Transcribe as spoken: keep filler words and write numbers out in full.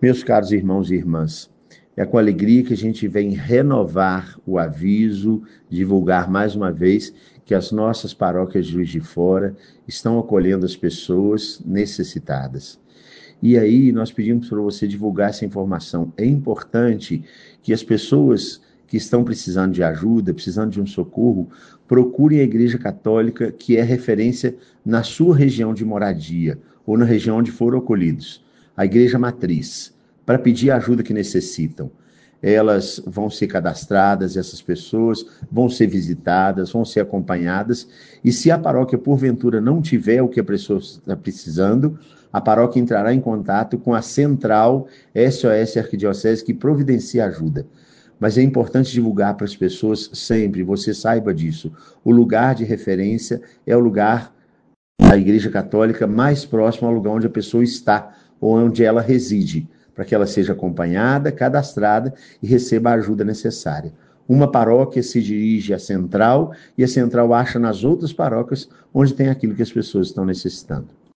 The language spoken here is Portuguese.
Meus caros irmãos e irmãs, é com alegria que a gente vem renovar o aviso, divulgar mais uma vez que as nossas paróquias de Juiz de Fora estão acolhendo as pessoas necessitadas. E aí nós pedimos para você divulgar essa informação. É importante que as pessoas que estão precisando de ajuda, precisando de um socorro, procurem a Igreja Católica, que é referência na sua região de moradia ou na região onde foram acolhidos, a Igreja Matriz, para pedir a ajuda que necessitam. Elas vão ser cadastradas, essas pessoas vão ser visitadas, vão ser acompanhadas, e se a paróquia, porventura, não tiver o que a pessoa está precisando, a paróquia entrará em contato com a central S O S Arquidiocese, que providencia ajuda. Mas é importante divulgar para as pessoas sempre, você saiba disso. O lugar de referência é o lugar da Igreja Católica mais próximo ao lugar onde a pessoa está, ou onde ela reside, para que ela seja acompanhada, cadastrada e receba a ajuda necessária. Uma paróquia se dirige à central e a central acha nas outras paróquias onde tem aquilo que as pessoas estão necessitando.